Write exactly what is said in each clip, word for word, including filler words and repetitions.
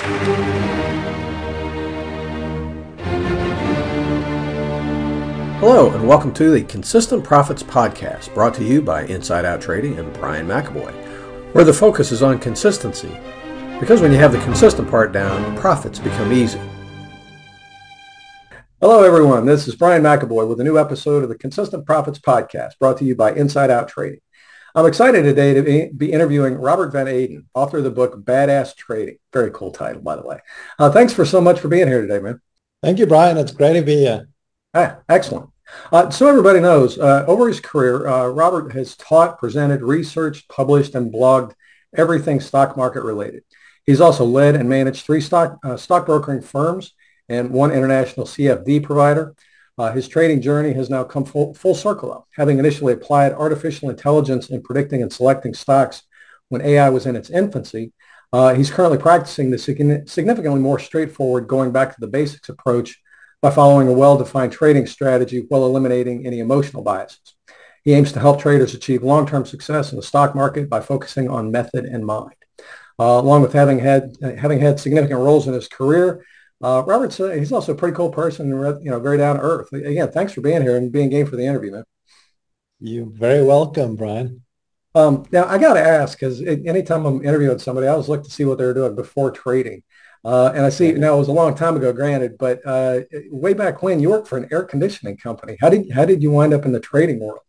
Hello, and welcome to the Consistent Profits Podcast, brought to you by Inside Out Trading and Brian McAvoy, where the focus is on consistency. Because when you have the consistent part down, profits become easy. Hello, everyone. This is Brian McAvoy with a new episode of the Consistent Profits Podcast, brought to you by Inside Out Trading. I'm excited today to be interviewing Robert Van Aden, author of the book Badass Trading. Very cool title, by the way. Uh, thanks for so much for being here today, man. Thank you, Brian. It's great to be here. Ah, excellent. Uh, so everybody knows, uh, over his career, uh, Robert has taught, presented, researched, published, and blogged everything stock market related. He's also led and managed three stock uh, stockbrokering firms and one international C F D provider. Uh, his trading journey has now come full, full circle up, having initially applied artificial intelligence in predicting and selecting stocks when A I was in its infancy. Uh, he's currently practicing the significantly more straightforward, going back to the basics approach by following a well-defined trading strategy while eliminating any emotional biases. He aims to help traders achieve long-term success in the stock market by focusing on method and mind. Uh, along with having had uh, having had significant roles in his career, uh, Robert's uh, he's also a pretty cool person, you know, very down to earth. Again, thanks for being here and being game for the interview, man. You're very welcome, Brian. Um, now, I got to ask, because anytime I'm interviewing somebody, I always look to see what they're doing before trading. Uh, and I see now it was a long time ago, granted, but uh, way back when you worked for an air conditioning company. How did how did you wind up in the trading world?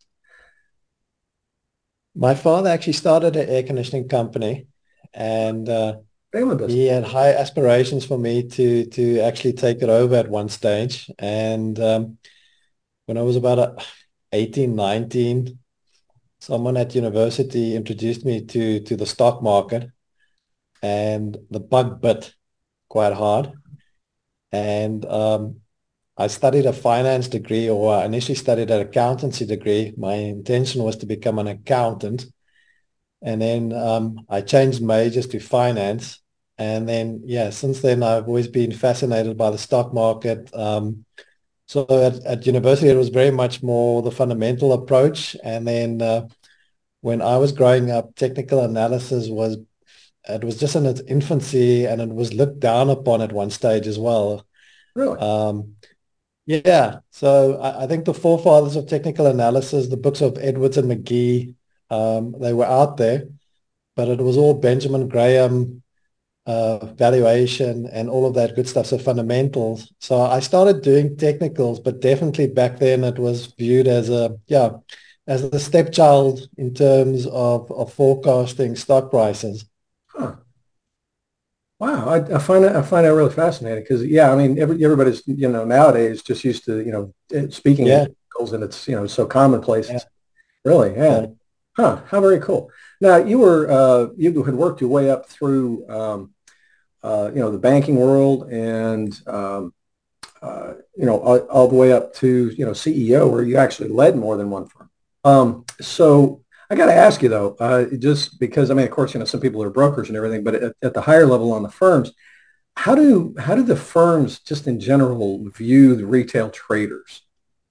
My father actually started an air conditioning company, and uh, he had high aspirations for me to to actually take it over at one stage. And um, when I was about uh, eighteen, nineteen, someone at university introduced me to to the stock market, and the bug bit quite hard. And um, I studied a finance degree, or I initially studied an accountancy degree. My intention was to become an accountant. And then um, I changed majors to finance. And then, yeah, since then, I've always been fascinated by the stock market. Um, so at, at university, it was very much more the fundamental approach. And then uh, when I was growing up, technical analysis was It was just in its infancy, and it was looked down upon at one stage as well. Really? Um, yeah. So I, I think the forefathers of technical analysis, the books of Edwards and McGee, um, they were out there, but it was all Benjamin Graham, uh, valuation and all of that good stuff. So fundamentals. So I started doing technicals, but definitely back then it was viewed as a, yeah, as the stepchild in terms of, of forecasting stock prices. Huh. Wow, I, I find it I find that really fascinating because yeah, I mean every, everybody's you know nowadays just used to you know eh, speaking in Yeah. circles, and it's you know so commonplace. Yeah. It's really yeah, Yeah. huh? How very cool. Now you were uh, you had worked your way up through um, uh, you know the banking world and um, uh, you know all, all the way up to you know C E O, where you actually led more than one firm. Um, so I got to ask you though, uh, just because I mean, of course, you know, some people are brokers and everything, but at, at the higher level on the firms, how do how do the firms just in general view the retail traders?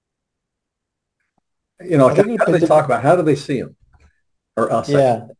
You know, I like, think how it do they depends. talk about how do they see them or us? I- Yeah,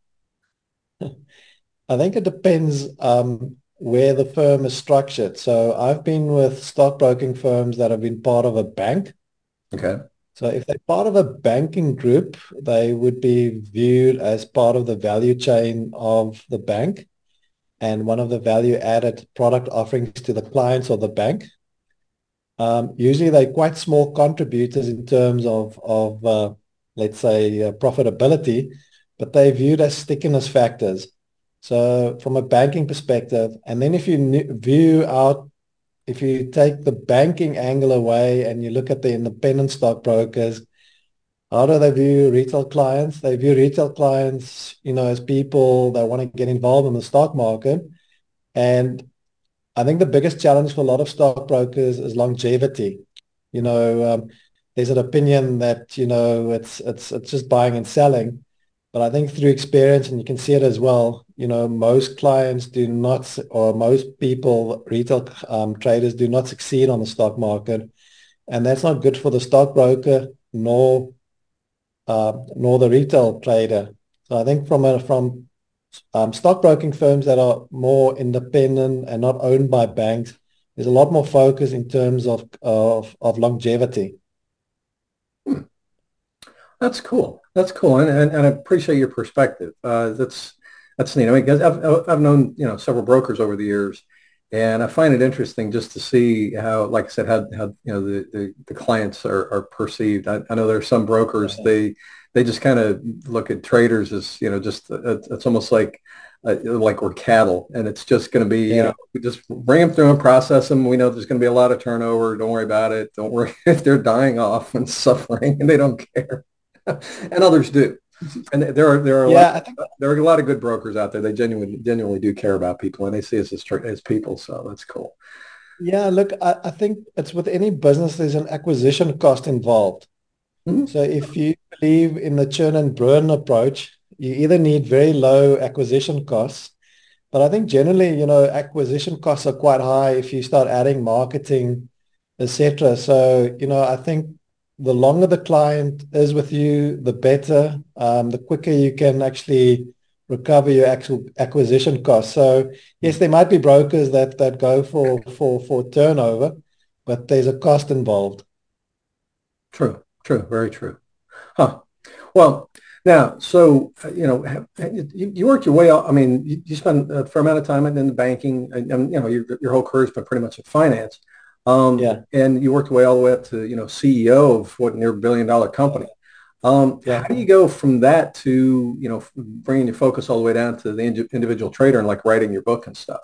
I think it depends um, where the firm is structured. So I've been with stockbroking firms that have been part of a bank. Okay. So if they're part of a banking group, they would be viewed as part of the value chain of the bank and one of the value added product offerings to the clients of the bank. Um, usually they're quite small contributors in terms of, of uh, let's say, uh, profitability, but they're viewed as stickiness factors. So from a banking perspective, and then if you n- view out, if you take the banking angle away and you look at the independent stockbrokers, how do they view retail clients? They view retail clients, you know, as people that want to get involved in the stock market. And I think the biggest challenge for a lot of stockbrokers is longevity. You know, um, there's an opinion that, you know, it's it's it's just buying and selling. But I think through experience, and you can see it as well, you know, most clients do not, s- or most people, retail um, traders do not succeed on the stock market. And that's not good for the stockbroker nor uh, nor the retail trader. So I think from a from Um, stockbroking firms that are more independent and not owned by banks, there's a lot more focus in terms of of, of longevity. Hmm. That's cool. That's cool, and, and, and I appreciate your perspective. Uh, that's that's neat. I mean, 'cause I've I've known you know several brokers over the years, and I find it interesting just to see how, like I said, how how you know the the, the clients are, are perceived. I, I know there are some brokers Yeah. they they just kind of look at traders as you know just uh, it's, it's almost like uh, like we're cattle, and it's just going to be you know Yeah. we just bring them through and process them. We know there's going to be a lot of turnover. Don't worry about it. Don't worry if they're dying off and suffering, and they don't care. And others do. And there are there are a lot Yeah, I think there are a lot of good brokers out there. They genuinely genuinely do care about people, and they see us as as people. So that's cool. yeah, look, I, I think it's with any business, there's an acquisition cost involved. Mhm. So if you believe in the churn and burn approach, you either need very low acquisition costs, but I think generally, you know, acquisition costs are quite high if you start adding marketing, et cetera. So, you know, I think the longer the client is with you, the better. Um, the quicker you can actually recover your actual acquisition costs. So, yes, there might be brokers that that go for for for turnover, but there's a cost involved. True, true, very true. Huh. Well, now, so uh, you know, have, you, you worked your way up. I mean, you, you spent a fair amount of time in, in the banking, and, and you know, your, your whole career's been pretty much in finance. Um, Yeah, and you worked your way all the way up to you know C E O of what near billion dollar company. Um, yeah. how do you go from that to, you know, bringing your focus all the way down to the indi- individual trader and like writing your book and stuff?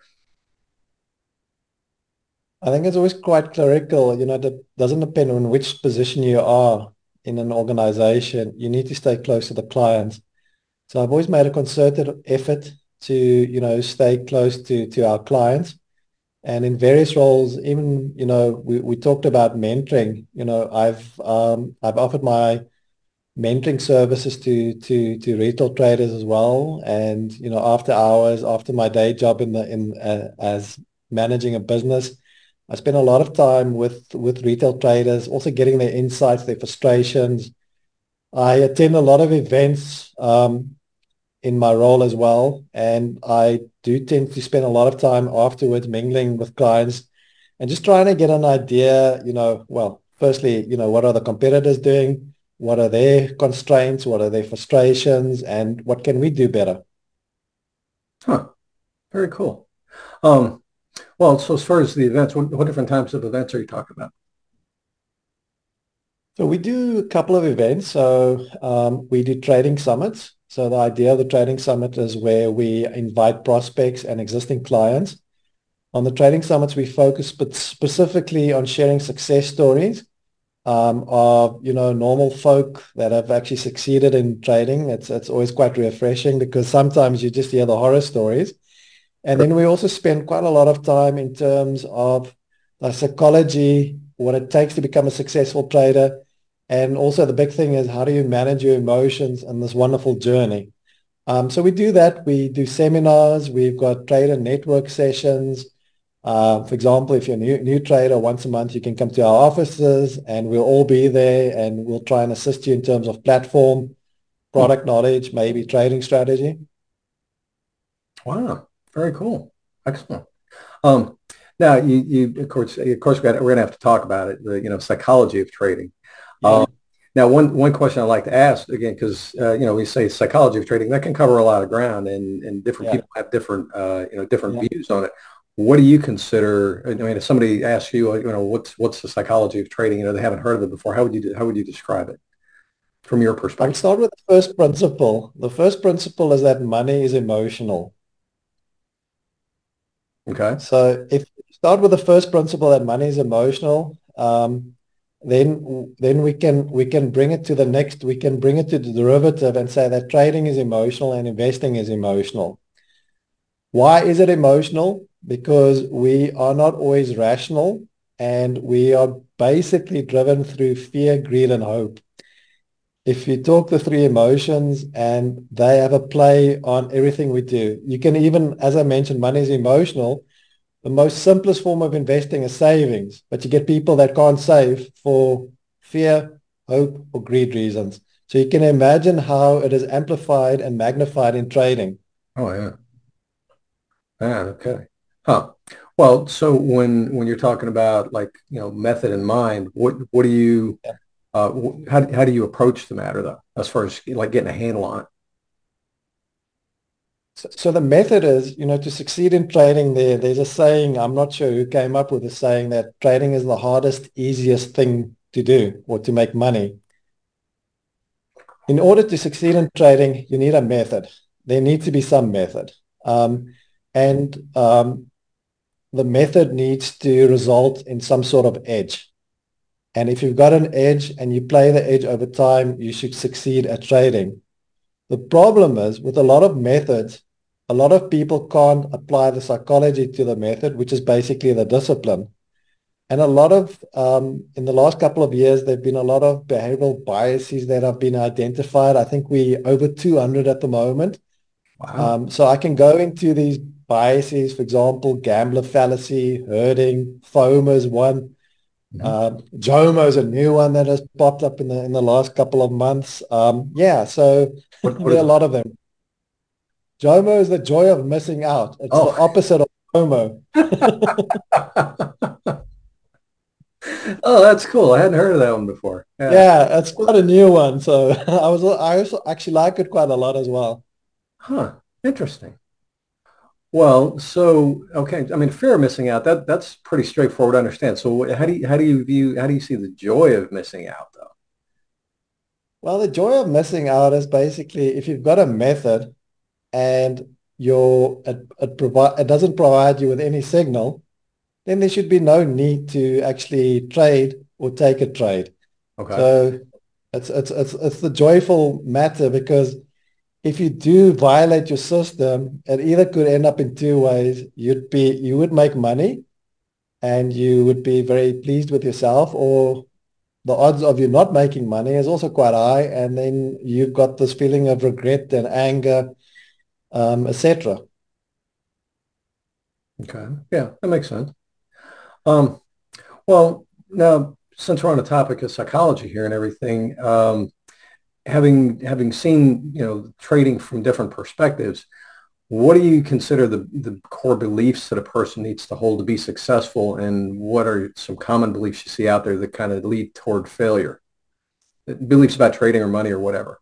I think it's always quite clerical. You know, it doesn't depend on which position you are in an organization. You need to stay close to the clients. So I've always made a concerted effort to, you know, stay close to to our clients. And in various roles, even, you know, we, we talked about mentoring. You know, I've um, I've offered my mentoring services to to to retail traders as well. And, you know, after hours, after my day job in the in uh, as managing a business, I spend a lot of time with with retail traders, also getting their insights, their frustrations. I attend a lot of events um, in my role as well, and I do tend to spend a lot of time afterwards mingling with clients and just trying to get an idea, you know, well, firstly, you know, what are the competitors doing? What are their constraints? What are their frustrations? And what can we do better? Huh. Very cool. Um, well, so as far as the events, what, what different types of events are you talking about? So we do a couple of events. So um, we do trading summits. So the idea of the trading summit is where we invite prospects and existing clients. On the trading summits, we focus spe- specifically on sharing success stories um, of, you know, normal folk that have actually succeeded in trading. It's it's always quite refreshing because sometimes you just hear the horror stories. And then we also spend quite a lot of time in terms of the psychology, what it takes to become a successful trader. And also the big thing is how do you manage your emotions in this wonderful journey? Um, so we do that. We do seminars. We've got trader network sessions. Uh, for example, if you're a new, new trader, once a month you can come to our offices and we'll all be there and we'll try and assist you in terms of platform, Hmm. product knowledge, maybe trading strategy. Wow. Very cool. Excellent. Um, now you, you, of course, of course, we got, we're gonna have to talk about it, the, you know, psychology of trading. Yeah, Um, now, one, one question I'd like to ask again, because, uh, you know, we say psychology of trading, that can cover a lot of ground and, and different yeah, people have different, uh, you know, different yeah. views on it. What do you consider, I mean, if somebody asks you, you know, what's, what's the psychology of trading, you know, they haven't heard of it before, how would you, how would you describe it from your I would perspective? start with the first principle. The first principle is that money is emotional. Okay. So if you start with the first principle that money is emotional, um, then then we can we can bring it to the next, we can bring it to the derivative and say that trading is emotional and investing is emotional. Why is it emotional? Because we are not always rational and we are basically driven through fear, greed, and hope. If you talk the three emotions and they have a play on everything we do, you can even, as I mentioned, money is emotional. The most simplest form of investing is savings, but you get people that can't save for fear, hope, or greed reasons. So you can imagine how it is amplified and magnified in trading. Oh yeah. Ah, okay. Huh. Well, so when when you're talking about like, you know, method in mind, what what do you Yeah. uh wh- how how do you approach the matter though, as far as like getting a handle on it? So, so the method is, you know, to succeed in trading, there, there's a saying, I'm not sure who came up with the saying that trading is the hardest, easiest thing to do or to make money. In order to succeed in trading, you need a method. There needs to be some method. Um, and um, the method needs to result in some sort of edge. And if you've got an edge and you play the edge over time, you should succeed at trading. The problem is with a lot of methods, a lot of people can't apply the psychology to the method, which is basically the discipline. And a lot of, um, in the last couple of years, there have been a lot of behavioral biases that have been identified. I think we over two hundred at the moment. Wow. Um, so I can go into these biases, for example, gambler fallacy, herding, FOMO is one. Mhm. Uh, JOMO is a new one that has popped up in the in the last couple of months. Um, yeah, so What what there are is a it? lot of them. JOMO is the joy of missing out. It's the Oh. opposite of FOMO. Oh, that's cool. I hadn't heard of that one before. Yeah. Yeah, it's quite a new one. So I was I also actually like it quite a lot as well. Huh. Interesting. Well, so okay, I mean, fear of missing out, that that's pretty straightforward to understand. So how do you how do you view how do you see the joy of missing out though? Well, the joy of missing out is basically if you've got a method and your it, it provide it doesn't provide you with any signal, then there should be no need to actually trade or take a trade. Okay. So it's it's it's it's the joyful matter because if you do violate your system, it either could end up in two ways. You'd be you would make money and you would be very pleased with yourself, or the odds of you not making money is also quite high, and then you've got this feeling of regret and anger, um, et cetera. Okay. Yeah, that makes sense. Um, well, now since we're on the topic of psychology here and everything, um, having having seen, you know, trading from different perspectives, what do you consider the, the core beliefs that a person needs to hold to be successful? And what are some common beliefs you see out there that kind of lead toward failure? Beliefs about trading or money or whatever.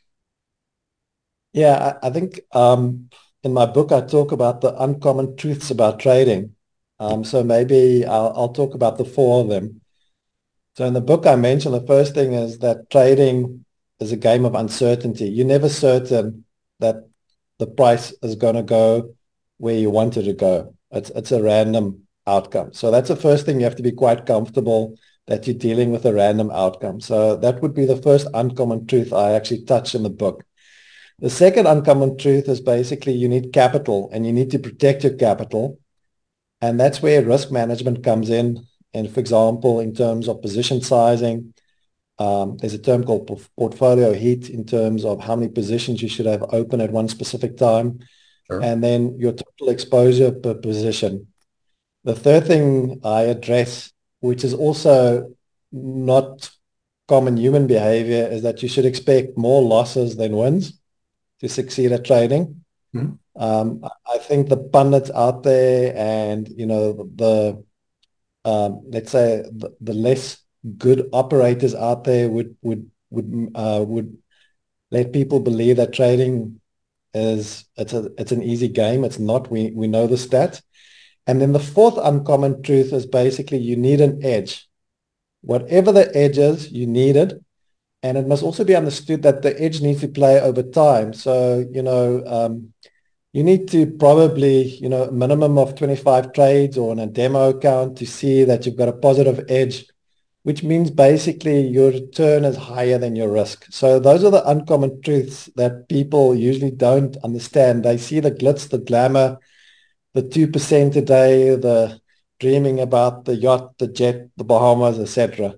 Yeah, I, I think um, in my book I talk about the uncommon truths about trading. Um, so maybe I'll, I'll talk about the four of them. So in the book I mentioned the first thing is that trading is a game of uncertainty. You're never certain that the price is going to go where you want it to go. It's it's a random outcome. So that's the first thing you have to be quite comfortable that you're dealing with a random outcome. So that would be the first uncommon truth I actually touch in the book. The second uncommon truth is basically you need capital and you need to protect your capital. And that's where risk management comes in. And for example, in terms of position sizing, um, there's a term called portfolio heat in terms of how many positions you should have open at one specific time, Sure. and then your total exposure per position. The third thing I address, which is also not common human behavior, is that you should expect more losses than wins to succeed at trading. Mhm. Um, I think the pundits out there and, you know, the, um, let's say the, the less good operators out there would, would, would, uh, would let people believe that trading is, it's a, it's an easy game. It's not. We, we know the stats. And then the fourth uncommon truth is basically you need an edge. Whatever the edge is, you need it. And it must also be understood that the edge needs to play over time. So, you know, um, you need to probably, you know, a minimum of twenty-five trades or on a demo account to see that you've got a positive edge, which means basically your return is higher than your risk. So those are the uncommon truths that people usually don't understand. They see the glitz, the glamour, the two percent a day, the dreaming about the yacht, the jet, the Bahamas, et cetera.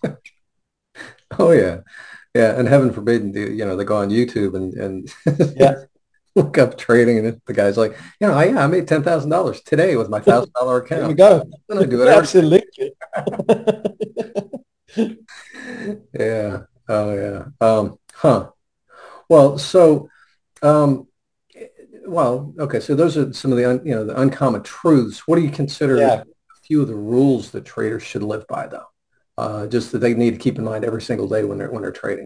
Oh yeah. Yeah. And heaven forbid, the- you know, they go on YouTube and, and Yeah, look up trading and the guy's like, you know, I, yeah, I made ten thousand dollars today with my one thousand dollar there we account. go. And I do it every Absolutely. day. Yeah. Oh yeah. Um, huh. Well, so um, well, okay. So those are some of the un, you know the uncommon truths. What do you consider Yeah, a few of the rules that traders should live by, though? Uh, just that they need to keep in mind every single day when they're when they're trading.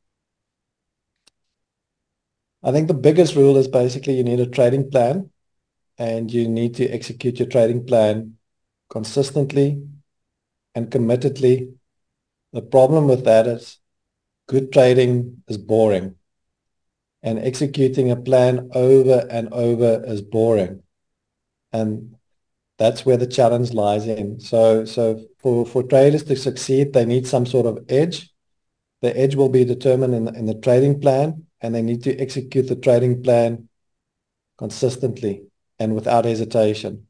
I think the biggest rule is basically you need a trading plan and you need to execute your trading plan consistently and committedly. The problem with that is good trading is boring and executing a plan over and over is boring. And that's where the challenge lies in. So, so for, for traders to succeed, they need some sort of edge. The edge will be determined in, in the trading plan, and they need to execute the trading plan consistently and without hesitation.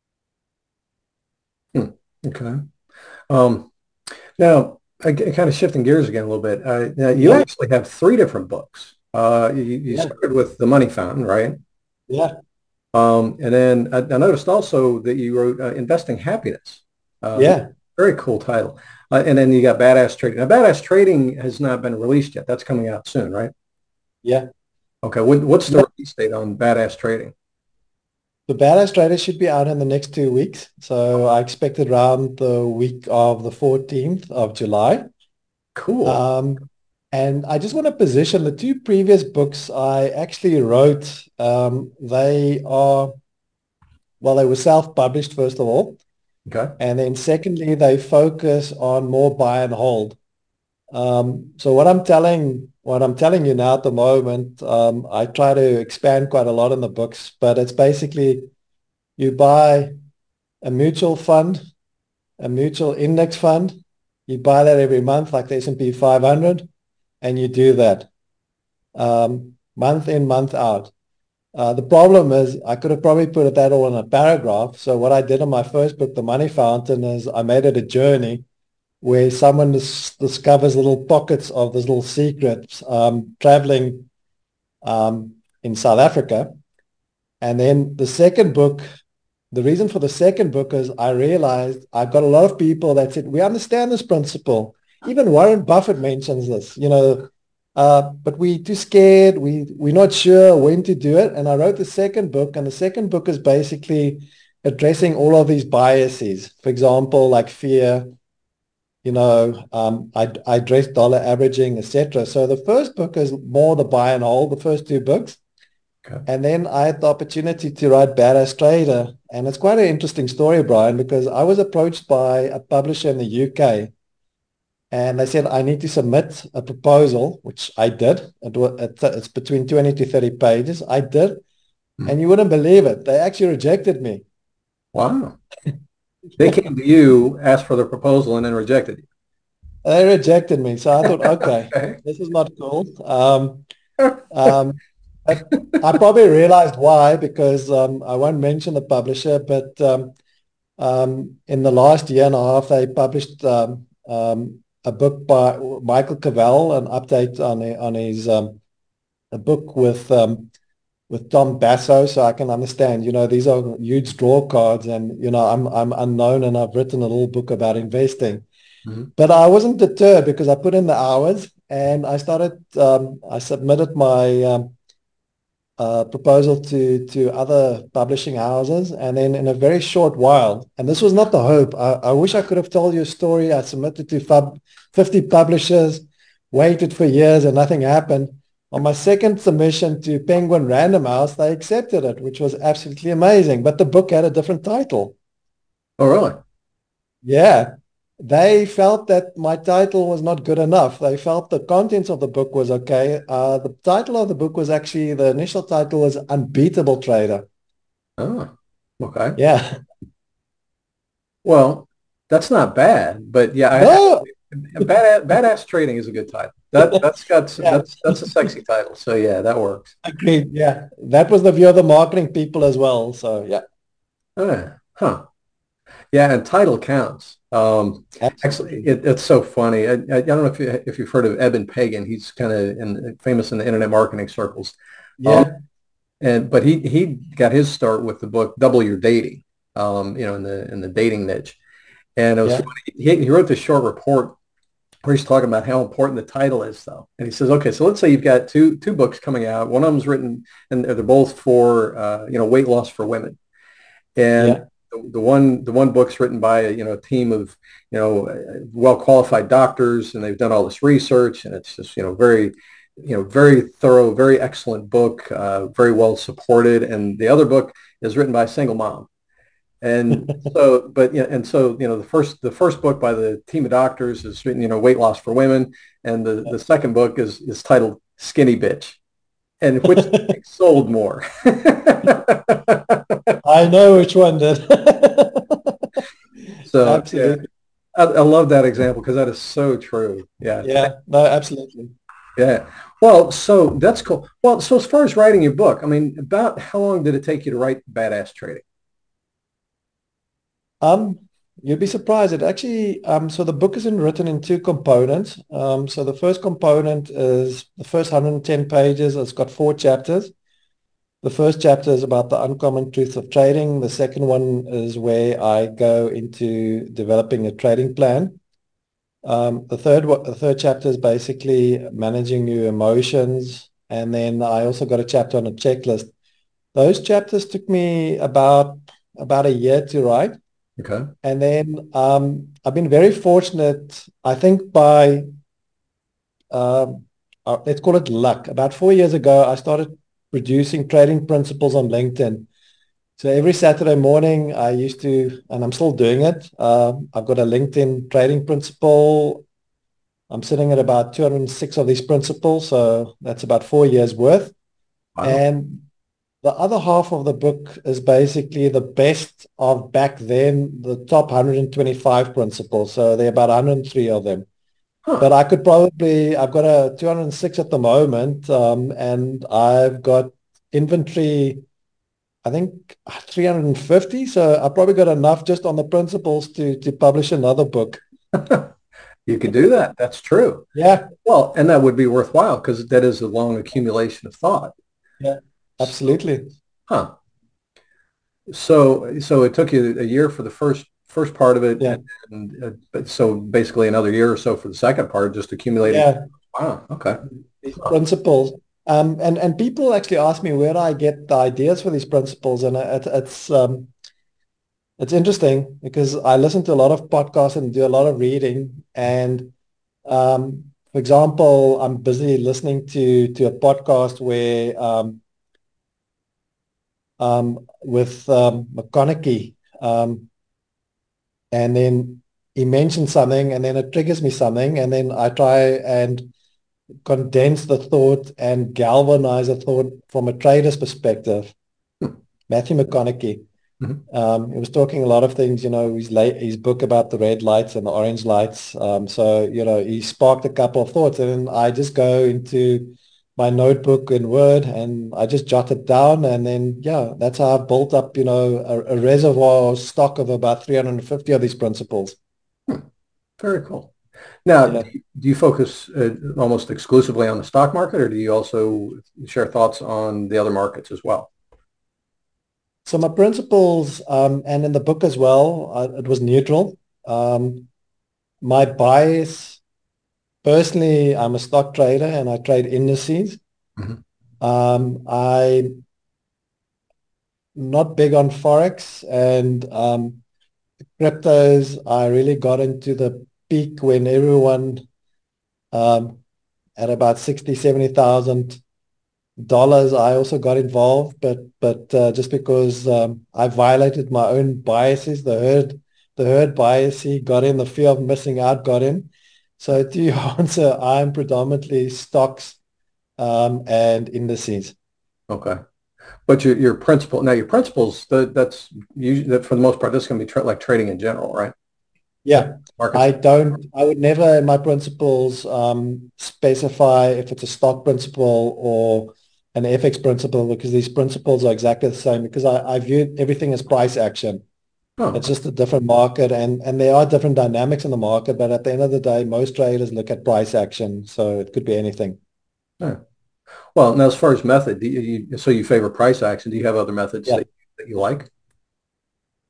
Hmm. Okay. Um, now, I, kind of shifting gears again a little bit. Uh, now you Yeah, actually have three different books. Uh, you, you yeah, started with The Money Fountain, right? yeah, Um, and then I, I noticed also that you wrote uh, Investing Happiness. Uh, yeah, very cool title. Uh, and then you got Badass Trading. Now, Badass Trading has not been released yet. That's coming out soon, right? yeah. Okay. What, what's Yeah. the release date on Badass Trading? The Badass Trader should be out in the next two weeks. So I expect it around the week of the fourteenth of July. Cool. Um, and I just want to position the two previous books I actually wrote. Um, they are, well, they were self-published, first of all. Okay. And then secondly, they focus on more buy and hold. Um, so what I'm telling, what I'm telling you now at the moment, um, I try to expand quite a lot in the books, but it's basically you buy a mutual fund, a mutual index fund. You buy that every month, like the S and P five hundred, and you do that um, month in, month out. Uh, the problem is I could have probably put that all in a paragraph. So what I did in my first book, The Money Fountain, is I made it a journey where someone dis- discovers little pockets of these little secrets um, traveling um, in South Africa. And then the second book, the reason for the second book is I realized I've got a lot of people that said, we understand this principle. Even Warren Buffett mentions this, you know, uh, but we too scared. We, we're not sure when to do it. And I wrote the second book, and the second book is basically addressing all of these biases. For example, like fear, you know, um, I, I address dollar averaging, et cetera. So the first book is more the buy and hold, the first two books. Okay. And then I had the opportunity to write Badass Trader. And it's quite an interesting story, Brian, because I was approached by a publisher in the U K and they said, I need to submit a proposal, which I did. It was, it's between twenty to thirty pages. I did. Hmm. And you wouldn't believe it. They actually rejected me. Wow. They came to you, asked for the proposal, and then rejected They rejected me. So I you. thought, okay, Okay. this is not cool. Um, um, but I probably realized why, because um, I won't mention the publisher, but um, Um, in the last year and a half, they published um, um, a book by Michael Cavell, an update on on his um, a book with um, with Tom Basso, so I can understand. You know, these are huge draw cards, and you know, I'm I'm unknown, and I've written a little book about investing. Mhm. But I wasn't deterred because I put in the hours, and I started. Um, I submitted my um, uh, proposal to to other publishing houses, and then in a very short while, and this was not the hope. I, I wish I could have told you a story. I submitted to fub, fifty publishers, waited for years, and nothing happened. On my second submission to Penguin Random House, they accepted it, which was absolutely amazing. But the book had a different title. Oh, really? Yeah, they felt that my title was not good enough. They felt the contents of the book was okay. Uh, the title of the book was actually, the initial title was Unbeatable Trader. Oh, okay. Yeah. Well, that's not bad, but yeah, I, I No. badass, badass trading is a good title. That that's got Yeah, that's that's a sexy title. So yeah, that works. agreed. Yeah. That was the view of the marketing people as well. So yeah, Uh, huh. Yeah, and title counts. Um, actually, absolutely. it, it's so funny. I, I don't know if you, if you've heard of Eben Pagan. He's kind of in, famous in the internet marketing circles. Um, Yeah. and but he he got his start with the book Double Your Dating. Um, you know, in the in the dating niche. And it was Yeah. funny. He, he wrote this short report where he's talking about how important the title is, though. And he says, okay, so let's say you've got two two books coming out. One of them's written, and they're both for uh, you know weight loss for women. And Yeah. the, the one the one book's written by you know a team of you know well qualified doctors, and they've done all this research, and it's just you know very you know very thorough, very excellent book, uh, very well supported. And the other book is written by a single mom. And so, but yeah, and so you know, the first the first book by the team of doctors is written, you know, weight loss for women, and the the second book is is titled Skinny Bitch, and which sold more. I know which one did. So yeah, Absolutely. I, I love that example because that is so true. Yeah, Yeah, no, absolutely. yeah. Well, so that's cool. Well, so as far as writing your book, I mean, about how long did it take you to write Badass Trading? Um, you'd be surprised. It actually, um, so the book is in, written in two components. Um, so the first component is the first one hundred ten pages. It's got four chapters. The first chapter is about the uncommon truths of trading. The second one is where I go into developing a trading plan. Um, the third one, the third chapter is basically managing your emotions. And then I also got a chapter on a checklist. Those chapters took me about about a year to write. Okay. And then um, I've been very fortunate, I think by, um, uh, let's call it luck. About four years ago, I started producing trading principles on LinkedIn. So every Saturday morning, I used to, and I'm still doing it. Uh, I've got a LinkedIn trading principle. I'm sitting at about two hundred six of these principles. So that's about four years worth. Wow. And the other half of the book is basically the best of back then, the top one hundred twenty-five principles. So there are about one hundred three of them. Huh. But I could probably, I've got a two hundred six at the moment, um, and I've got inventory, I think three hundred fifty. So I probably got enough just on the principles to to publish another book. You could do that. That's true. Yeah, Well, and that would be worthwhile because that is a long accumulation of thought. yeah, So, absolutely. huh. So, so it took you a year for the first first part of it, Yeah, and, and uh, but so basically another year or so for the second part, just accumulating. yeah. Wow. Okay. These Huh. principles. Um, and and people actually ask me where do I get the ideas for these principles, and it, it's um, it's interesting because I listen to a lot of podcasts and do a lot of reading. And um, for example, I'm busy listening to to a podcast where um, um, with um, McConaughey, um, and then he mentions something, and then it triggers me something, and then I try and condense the thought and galvanize a thought from a trader's perspective. Hmm. Matthew McConaughey. Mhm. Um, he was talking a lot of things, you know, his late, his book about the red lights and the orange lights. Um, so, you know, he sparked a couple of thoughts, and then I just go into my notebook in Word and I just jot it down. And then, yeah, that's how I've built up, you know, a, a reservoir stock of about three hundred fifty of these principles. Hmm. Very cool. Now, do Yeah. you, do you focus uh, almost exclusively on the stock market, or do you also share thoughts on the other markets as well? So my principles, um, and in the book as well, uh, it was neutral. Um, my bias, personally, I'm a stock trader and I trade indices. Mhm. Um, I'm not big on Forex and um, cryptos. I really got into the peak when everyone um, at about sixty, seventy thousand dollars. I also got involved, but but uh, just because um, I violated my own biases, the herd the herd bias he got in, the fear of missing out got in. So to your answer, I'm predominantly stocks um, and indices. Okay. But your your principal now your principles that that's usually that for the most part that's going to be tra like trading in general, right? Like Yeah, markets. I don't, I would never in my principles um, specify if it's a stock principle or an F X principle because these principles are exactly the same because I, I view everything as price action. Oh, It's okay. just a different market and, and there are different dynamics in the market, but at the end of the day, most traders look at price action. So it could be anything. Yeah. Well, now as far as method, do you, you, so you favor price action. Do you have other methods Yeah. that, that you like?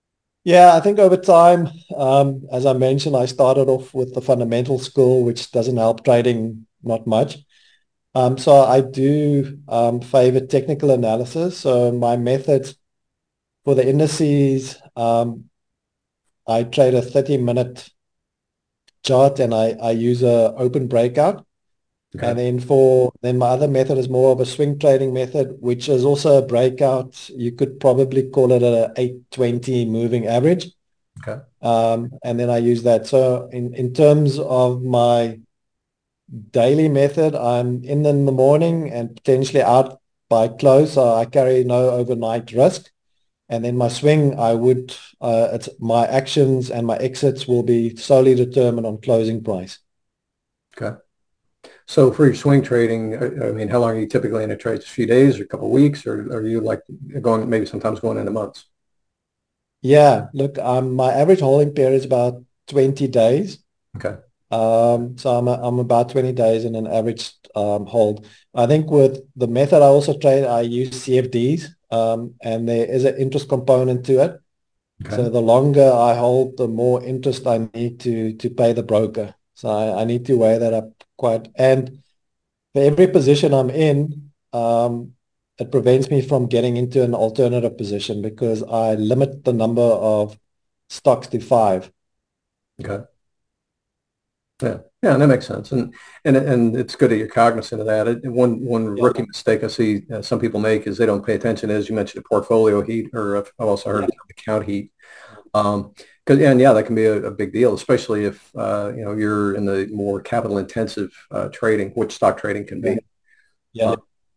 Yeah, I think over time, um, as I mentioned, I started off with the fundamental school, which doesn't help trading not much. Um, so I do um, favor technical analysis. So my method for the indices, um, I trade a thirty minute chart and I, I use a open breakout. Okay. And then for then my other method is more of a swing trading method, which is also a breakout. You could probably call it a eight twenty moving average. Okay. Um, and then I use that. So in, in terms of my daily method, I'm in in the morning and potentially out by close. So I carry no overnight risk. And then my swing, I would, uh, it's my actions and my exits will be solely determined on closing price. Okay. So for your swing trading, I I mean, how long are you typically in a trade? Just a few days or a couple of weeks, or are you like going maybe sometimes going into months? Yeah, look, um, my average holding period is about twenty days. Okay. Um, so I'm, a, I'm about twenty days in an average um, hold. I think with the method I also trade, I use C F Ds, um, and there is an interest component to it. Okay. So the longer I hold, the more interest I need to to pay the broker. So I, I need to weigh that up quite. And for every position I'm in, um, it prevents me from getting into an alternative position because I limit the number of stocks to five. Okay. Yeah. Yeah, and that makes sense. And and and it's good that you're cognizant of that. It, one one Yeah, rookie mistake I see uh, some people make is they don't pay attention, as you mentioned, to portfolio heat, or I've I've also heard yeah, of account heat. Um, because and yeah, that can be a, a big deal, especially if uh, you know you're in the more capital intensive uh, trading, which stock trading can yeah, be. yeah. Uh,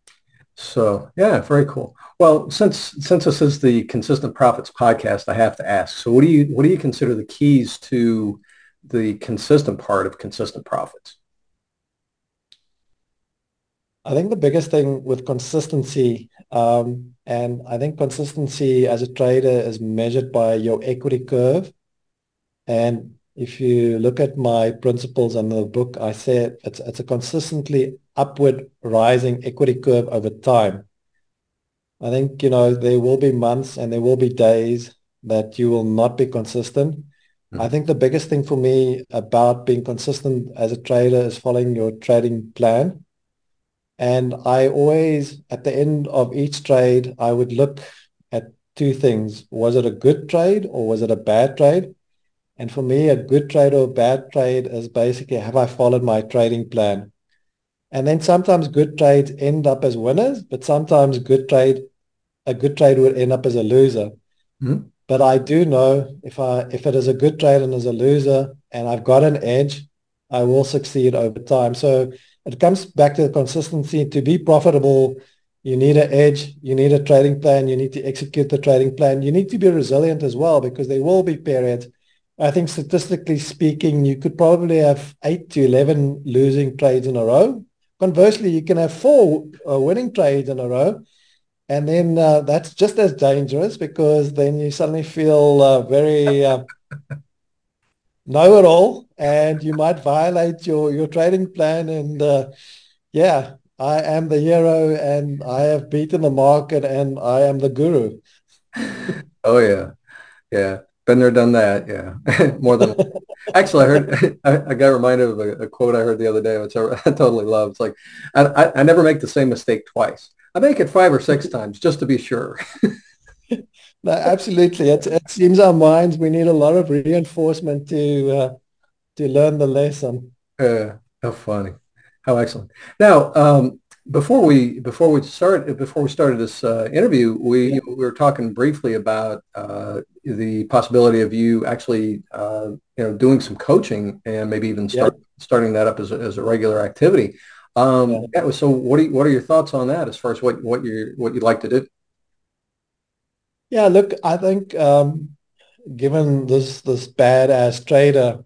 so yeah, very cool. Well, since since this is the Consistent Profits podcast, I have to ask. So what do you what do you consider the keys to the consistent part of consistent profits? I think the biggest thing with consistency, um, and I think consistency as a trader is measured by your equity curve. And if you look at my principles in the book, I said it's it's a consistently upward rising equity curve over time. I think, you know, there will be months and there will be days that you will not be consistent. I Mhm. think the biggest thing for me about being consistent as a trader is following your trading plan. And I always, at the end of each trade, I would look at two things. Was it a good trade or was it a bad trade? And for me, a good trade or a bad trade is basically, have I followed my trading plan? And then sometimes good trades end up as winners, but sometimes good trade, a good trade would end up as a loser. Mhm. But I do know if I if it is a good trade and is a loser and I've got an edge, I will succeed over time. So it comes back to the consistency. To be profitable, you need an edge, you need a trading plan, you need to execute the trading plan. You need to be resilient as well because there will be periods. I think statistically speaking, you could probably have eight to eleven losing trades in a row. Conversely, you can have four uh, winning trades in a row. And then uh, that's just as dangerous because then you suddenly feel uh, very uh, know-it-all and you might violate your, your trading plan. And uh, yeah, I am the hero and I have beaten the market and I am the guru. Oh yeah, yeah. Been there, done that. Yeah, more than actually. I heard I, I got reminded of a, a quote I heard the other day, which I, I totally love. It's like I, I I never make the same mistake twice. I make it five or six times just to be sure. No, absolutely. It, it seems our minds, we need a lot of reinforcement to uh, to learn the lesson. Uh, how funny. How excellent. Now, um, before we before we start before we started this uh, interview, Yeah, we we were talking briefly about uh, the possibility of you actually uh, you know doing some coaching and maybe even yeah, start starting that up as a, as a regular activity. yeah. Um, yeah, so what do you, what are your thoughts on that as far as what what you what you'd like to do? Yeah, look, I think um, given this this badass trader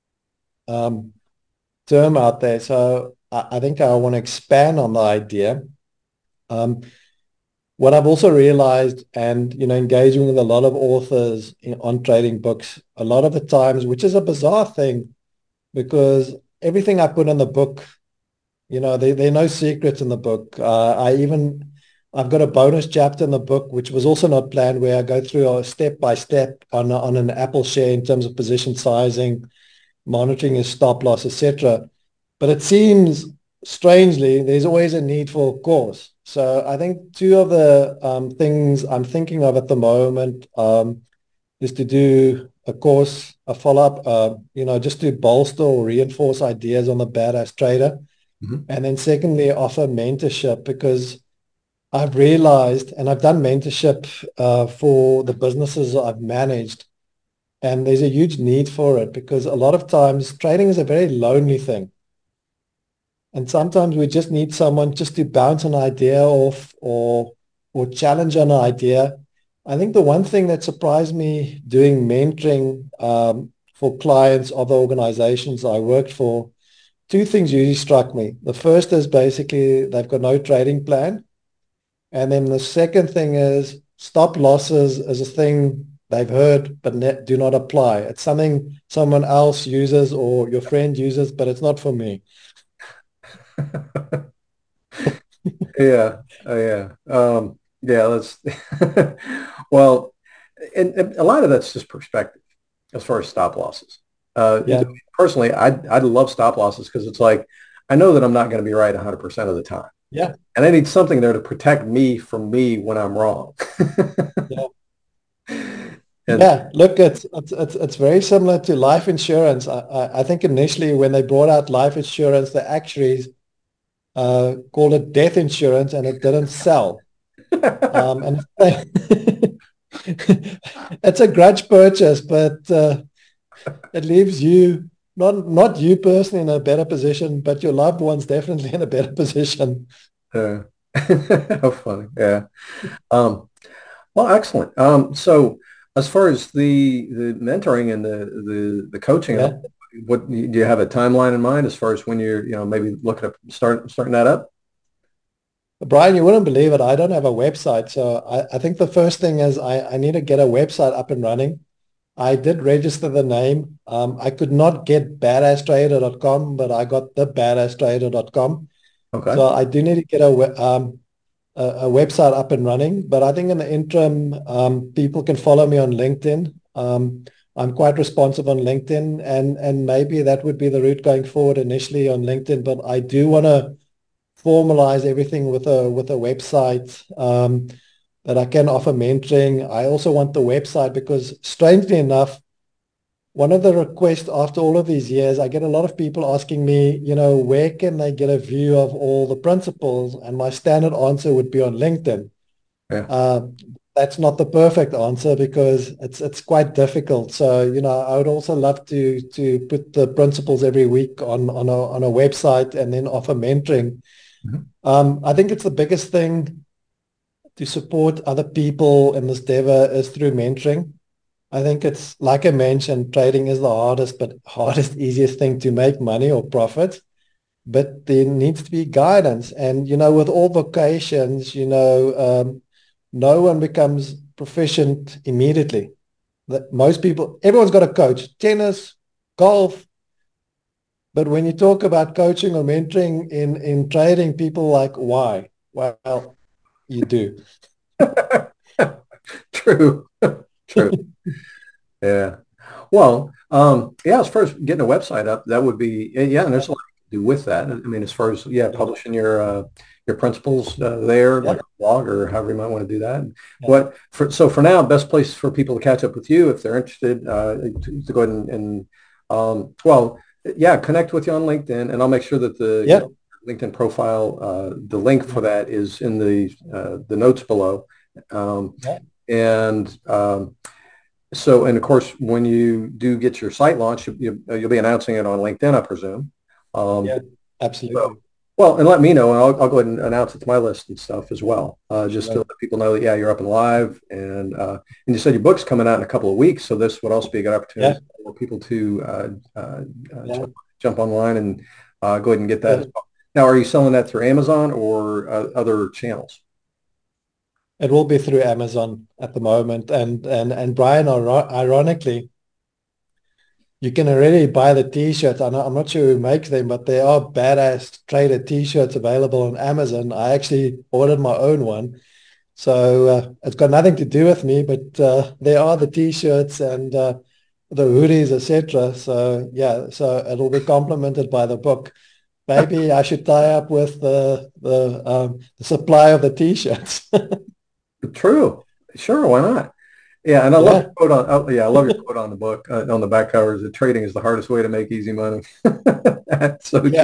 um, term out there. So I, I think I want to expand on the idea. Um, what I've also realized, and you know, engaging with a lot of authors in, on trading books, a lot of the times, which is a bizarre thing, because everything I put in the book, you know, there, there are no secrets in the book. Uh, I even I've got a bonus chapter in the book, which was also not planned, where I go through a step by step on on an Apple share in terms of position sizing, monitoring his stop loss, et cetera. But it seems strangely there's always a need for a course. So I think two of the um, things I'm thinking of at the moment um, is to do a course, a follow-up, uh, you know, just to bolster or reinforce ideas on the badass trader. Mhm. And then secondly, offer mentorship because I've realized, and I've done mentorship uh, for the businesses I've managed, and there's a huge need for it because a lot of times trading is a very lonely thing. And sometimes we just need someone just to bounce an idea off or or challenge an idea. I think the one thing that surprised me doing mentoring um, for clients of the organizations I worked for, two things usually struck me. The first is basically they've got no trading plan. And then the second thing is stop losses is a thing they've heard but ne- do not apply. It's something someone else uses or your friend uses, but it's not for me. Yeah, oh, yeah, um, yeah. That's well, and, and a lot of that's just perspective as far as stop losses. Uh, Yeah. personally, I I love stop losses because it's like I know that I'm not going to be right one hundred percent of the time, Yeah. and I need something there to protect me from me when I'm wrong. Yeah. And Yeah, look, it's it's it's, it's very similar to life insurance. I, I, I think initially when they brought out life insurance, the actuaries uh, called it death insurance, and it didn't sell. Um, and it's a grudge purchase, but uh, it leaves you not not you personally in a better position, but your loved ones definitely in a better position. uh, how funny, yeah. Um, well, excellent. Um, so as far as the the mentoring and the the the coaching and all, Yeah. what do you have a timeline in mind as far as when you're, you know, maybe looking at start starting that up? Brian, you wouldn't believe it. I don't have a website. So I, I think the first thing is I, I need to get a website up and running. I did register the name. Um, I could not get badass trader dot com, but I got the badass trader dot com. Okay. So I do need to get a, we- um, a, a website up and running. But I think in the interim, um, people can follow me on LinkedIn. Um, I'm quite responsive on LinkedIn, and and maybe that would be the route going forward initially on LinkedIn. But I do want to formalize everything with a with a website um, that I can offer mentoring. I also want the website because, strangely enough, one of the requests after all of these years, I get a lot of people asking me, you know, where can they get a view of all the principles? And my standard answer would be on LinkedIn. Yeah. Uh, that's not the perfect answer because it's it's quite difficult. So, you know, I would also love to to put the principles every week on on a on a website and then offer mentoring. Mhm. Um, I think it's the biggest thing to support other people in this endeavor is through mentoring. I think it's like I mentioned, trading is the hardest, but hardest, easiest thing to make money or profit. But there needs to be guidance. And, you know, with all vocations, you know, um, no one becomes proficient immediately. That most people, everyone's got a coach, tennis, golf. But when you talk about coaching or mentoring in, in trading, people are like, why? Well, you do. True. True. Yeah. Well, um, yeah, as far as getting a website up, that would be, yeah, and there's a lot to do with that. I mean, as far as, yeah, Yeah, publishing your uh, your principles uh, there, yeah, like a blog or however you might want to do that. yeah. What for, so for now, best place for people to catch up with you if they're interested, uh, to, to go ahead and, and um, well, yeah, connect with you on LinkedIn, and I'll make sure that the, you Yeah. know, LinkedIn profile, uh, the link for that is in the uh, the notes below. Um, Yeah. and um, so, and of course, when you do get your site launch, you, you, you'll be announcing it on LinkedIn, I presume. Um, Yeah, so, absolutely. well, and let me know, and I'll, I'll go ahead and announce it to my list and stuff as well, uh, just to Right. let people know that, yeah, you're up and live. And uh, and you said your book's coming out in a couple of weeks, so this would also be a good opportunity Yeah, for people to uh, uh, uh, yeah. jump, jump online and uh, go ahead and get that as It, well. Now, are you selling that through Amazon or uh, other channels? it will be through Amazon at the moment. And and and Brian, iro- ironically, you can already buy the t-shirts. I'm not, I'm not sure who makes them, but there are badass trader t-shirts available on Amazon. I actually ordered my own one. So uh, it's got nothing to do with me, but uh, there are the t-shirts and uh, the hoodies, et cetera. So yeah, so it'll be complemented by the book. Maybe I should tie up with the the, um, the supply of the t-shirts. True. Sure. Why not? Yeah, and I love Yeah, your quote on. Oh, yeah, I love your quote on the book uh, on the back covers. That trading is the hardest way to make easy money. That's so true. yeah,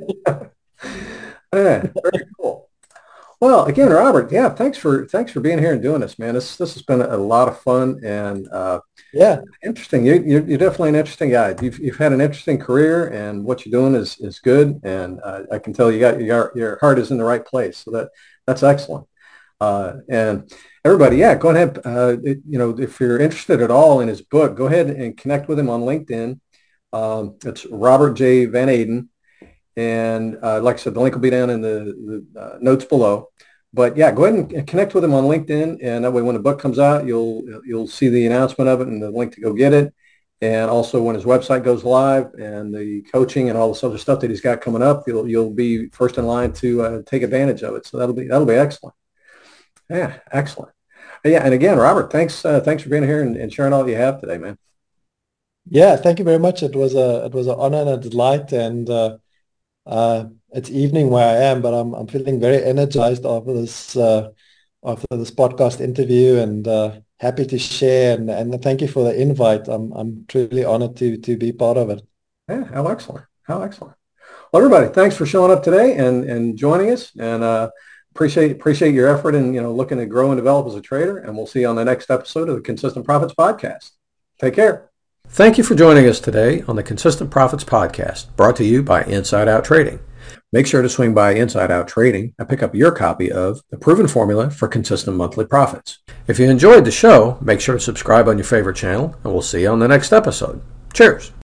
Yeah, very cool. Well, again, Robert, yeah, thanks for thanks for being here and doing this, man. This this has been a lot of fun and uh, yeah. interesting. You, you're, you're definitely an interesting guy. You've you've had an interesting career, and what you're doing is is good. And uh, I can tell you got your your heart is in the right place. So that that's excellent. Uh, and everybody, yeah, go ahead. Uh, it, you know, if you're interested at all in his book, go ahead and connect with him on LinkedIn. Um, it's Robert J. Van Aden. And uh, like I said, the link will be down in the, the uh, notes below. But yeah, go ahead and connect with him on LinkedIn. And that way, when the book comes out, you'll you'll see the announcement of it and the link to go get it. And also when his website goes live and the coaching and all this other stuff that he's got coming up, you'll you'll be first in line to uh, take advantage of it. So that'll be that'll be excellent. Yeah, excellent. Yeah, and again, Robert, thanks uh, thanks for being here and, and sharing all you have today, man. Yeah, thank you very much. It was a it was an honor and a delight, and uh, uh, it's evening where I am, but I'm I'm feeling very energized after this uh, after this podcast interview, and uh, happy to share. And and thank you for the invite. I'm I'm truly honored to to be part of it. Yeah, how excellent. How excellent. Well, everybody, thanks for showing up today and, and joining us. And uh, appreciate appreciate your effort in you know looking to grow and develop as a trader. And we'll see you on the next episode of the Consistent Profits Podcast. Take care. Thank you for joining us today on the Consistent Profits Podcast, brought to you by Inside Out Trading. Make sure to swing by Inside Out Trading and pick up your copy of The Proven Formula for Consistent Monthly Profits. If you enjoyed the show, make sure to subscribe on your favorite channel, and we'll see you on the next episode. Cheers.